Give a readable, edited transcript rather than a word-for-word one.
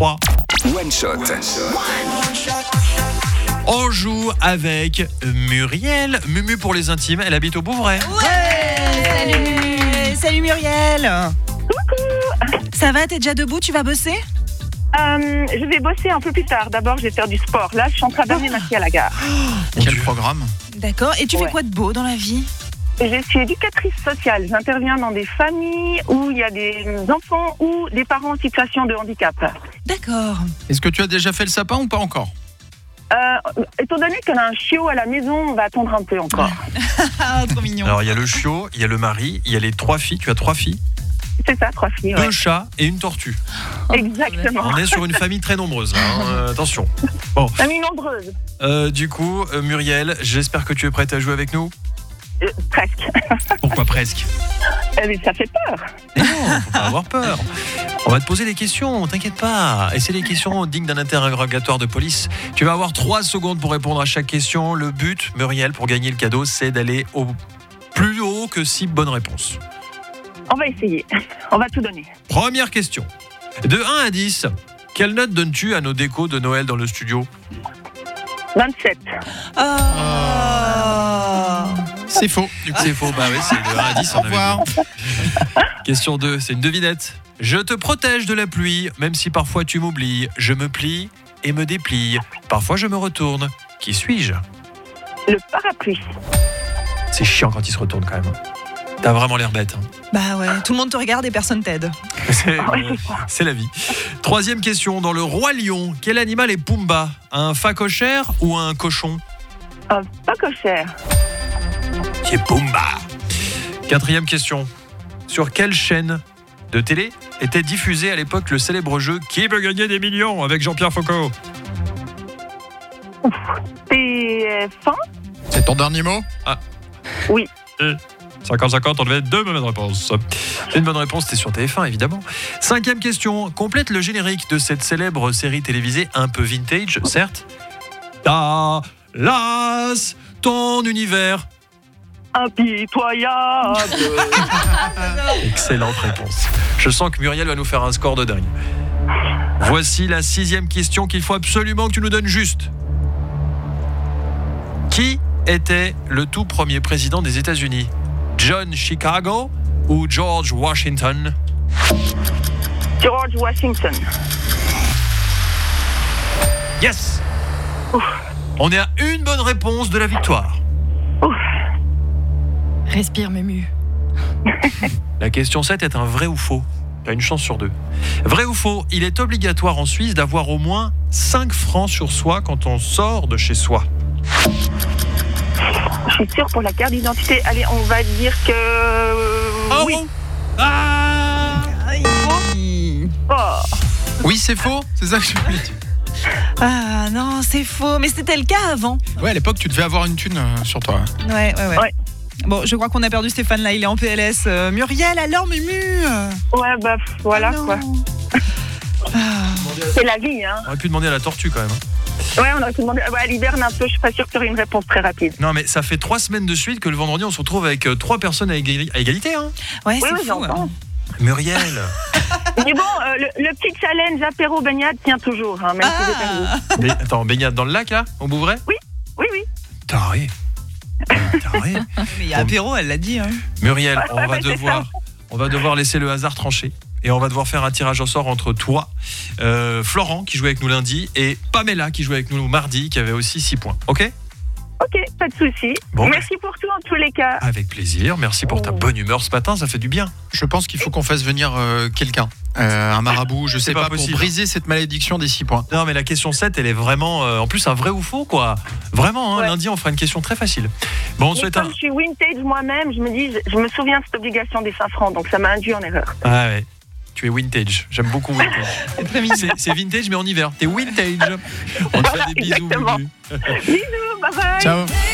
3. One Shot. On joue avec Muriel. Mumu pour les intimes, elle habite au Bouvray. Ouais. Salut Mumu. Salut Muriel. Coucou. Ça va, t'es déjà debout, tu vas bosser ? Je vais bosser un peu plus tard. D'abord, je vais faire du sport. Là, je suis en train d'amener ma fille à la gare. Quel programme ? D'accord, et tu fais quoi de beau dans la vie ? Je suis éducatrice sociale. J'interviens dans des familles où il y a des enfants ou des parents en situation de handicap. D'accord. Est-ce que tu as déjà fait le sapin ou pas encore ? Étant donné qu'on a un chiot à la maison, on va attendre un peu encore. Ah, trop mignon. Alors il y a le chiot, il y a le mari, il y a les 3 filles. Tu as 3 filles ? C'est ça, 3 filles. 2 chats et une tortue. Exactement. On est sur une famille très nombreuse. Attention. Bon. Famille nombreuse. Du coup, Muriel, j'espère que tu es prête à jouer avec nous. Presque. Pourquoi presque ? Mais ça fait peur. Mais non, faut pas avoir peur. On va te poser des questions, t'inquiète pas. Et c'est des questions dignes d'un interrogatoire de police. Tu vas avoir 3 secondes pour répondre à chaque question. Le but, Muriel, pour gagner le cadeau, c'est d'aller au plus haut que 6 bonnes réponses. On va essayer. On va tout donner. Première question. De 1 à 10, quelle note donnes-tu à nos décos de Noël dans le studio ? 27. C'est faux. Du coup. C'est faux, bah oui, c'est de 1 à 10. Au revoir. Question 2, c'est une devinette. Je te protège de la pluie, même si parfois tu m'oublies. Je me plie et me déplie. Parfois je me retourne. Qui suis-je ? Le parapluie. C'est chiant quand il se retourne quand même. T'as vraiment l'air bête. Bah ouais, tout le monde te regarde et personne t'aide. C'est la vie. 3e question. Dans le Roi Lion, quel animal est Pumba ? Un phacochère ou un cochon ? Pas cochère. C'est Pumba. 4e question. Sur quelle chaîne de télé était diffusé à l'époque le célèbre jeu Qui veut gagner des millions avec Jean-Pierre Foucault ? TF1. C'est ton dernier mot ? Oui. 50-50, on devait être 2 bonnes réponses. Une bonne réponse, c'était sur TF1, évidemment. 5e question. Complète le générique de cette célèbre série télévisée un peu vintage, certes. Dallas, ton univers. Impitoyable. Excellente réponse. Je sens que Muriel va nous faire un score de dingue. Voici la 6e question qu'il faut absolument que tu nous donnes juste. Qui était le tout premier président des États-Unis ? John Chicago ou George Washington ? George Washington. Yes ! On est à une bonne réponse de la victoire. Respire Mumu. La question 7 est un vrai ou faux. T'as une chance sur 2. Vrai ou faux, il est obligatoire en Suisse d'avoir au moins 5 francs sur soi quand on sort de chez soi. Je suis sûre pour la carte d'identité. Allez, on va dire que... oui. Oui, c'est faux. C'est ça que je voulais dire. Ah non, c'est faux. Mais c'était le cas avant. Ouais, à l'époque, tu devais avoir une thune sur toi. Ouais. Ouais. Bon, je crois qu'on a perdu Stéphane là, il est en PLS. Muriel, alors Mumu. Ouais, bah voilà non. quoi. C'est la vie, hein. On aurait pu demander à la tortue quand même. Ouais, on aurait pu demander. Ouais, elle hiberne un peu, je suis pas sûre que tu aurais une réponse très rapide. Non mais ça fait 3 semaines de suite que le vendredi on se retrouve avec 3 personnes à égalité. Hein. Ouais, Oui, c'est fou. j'entends. Muriel. Mais bon, le petit challenge apéro baignade tient toujours, hein, même si j'ai perdu. Attends, baignade dans le lac là, au Bouvray ? Oui. Taré. Mais il y a apéro, elle l'a dit. Hein. Muriel, Ouais, on va devoir laisser le hasard trancher. Et on va devoir faire un tirage au sort entre toi, Florent qui jouait avec nous lundi, et Pamela qui jouait avec nous mardi, qui avait aussi 6 points. Ok ? Ok, pas de souci. Bon. Merci pour tout en tous les cas. Avec plaisir. Merci pour ta bonne humeur ce matin, ça fait du bien. Je pense qu'il faut qu'on fasse venir quelqu'un. Un marabout, je sais pas pas, possible. pour briser cette malédiction des 6 points. Non mais la question 7, elle est vraiment, en plus un vrai ou faux quoi. Vraiment, hein, Ouais. lundi on fera une question très facile. Bon, on Mais souhaite comme je suis vintage moi-même, je me souviens de cette obligation des 5 francs, donc ça m'a induit en erreur. Ah ouais. Tu es vintage. J'aime beaucoup vintage. C'est vintage mais en hiver. T'es vintage. On te fait des bisous. exactement. Mumu. Bisous, bye bye. Ciao.